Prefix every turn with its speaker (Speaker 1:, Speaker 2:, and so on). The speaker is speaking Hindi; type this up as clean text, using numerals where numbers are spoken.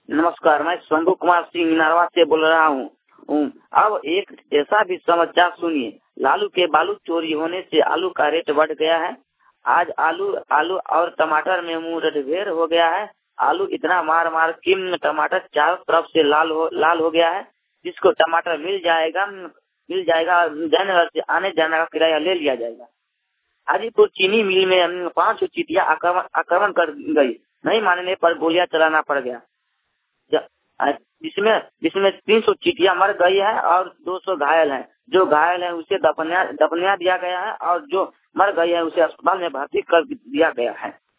Speaker 1: नमस्कार, मैं शंभू कुमार सिंह नारवा से बोल रहा हूँ। अब एक ऐसा भी समाचार सुनिए, लालू के बालू चोरी होने से आलू का रेट बढ़ गया है। आज आलू आलू और टमाटर में मुठभेड़ हो गया है। आलू इतना मार मार कि टमाटर चारों तरफ से लाल हो गया है। जिसको टमाटर मिल जाएगा जनवरी से आने जाने का किराया ले लिया जाएगा। हाजीपुर चीनी मिल में 5 चींटियां आक्रमण कर गई। नहीं मानने पर गोलियां चलाना पड़ गया, जिसमें 300 चींटियां मर गई है और 200 घायल हैं। जो घायल है उसे दफना दिया गया है और जो मर गई है उसे अस्पताल में भर्ती कर दिया गया है।